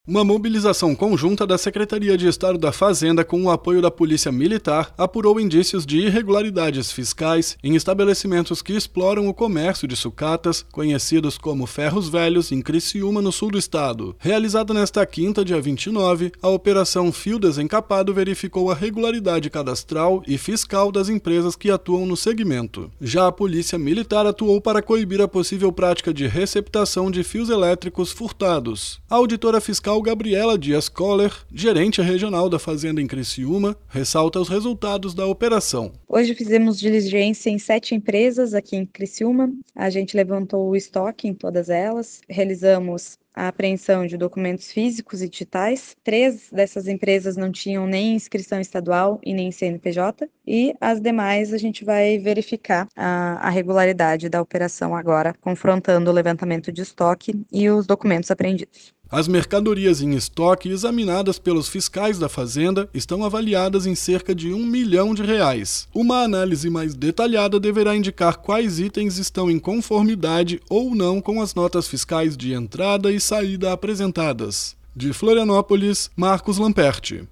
Uma mobilização conjunta da Secretaria de Estado da Fazenda com o apoio da Polícia Militar apurou indícios de irregularidades fiscais em estabelecimentos que exploram o comércio de sucatas, conhecidos como ferros velhos, em Criciúma, no sul do estado. Realizada nesta quinta, dia 29, a Operação Fio Desencapado verificou a regularidade cadastral e fiscal das empresas que atuam no segmento. Já a Polícia Militar atuou para coibir a possível prática de receptação de fios elétricos furtados. A auditora fiscal Gabriela Dias Koller, gerente regional da Fazenda em Criciúma, ressalta os resultados da operação. Hoje fizemos diligência em 7 empresas aqui em Criciúma. A gente levantou o estoque em todas elas, realizamos a apreensão de documentos físicos e digitais. 3 dessas empresas não tinham nem inscrição estadual e nem CNPJ, e as demais a gente vai verificar a regularidade da operação agora, confrontando o levantamento de estoque e os documentos apreendidos. As mercadorias em estoque examinadas pelos fiscais da Fazenda estão avaliadas em cerca de R$1 milhão. Uma análise mais detalhada deverá indicar quais itens estão em conformidade ou não com as notas fiscais de entrada e saída apresentadas. De Florianópolis, Marcos Lamperti.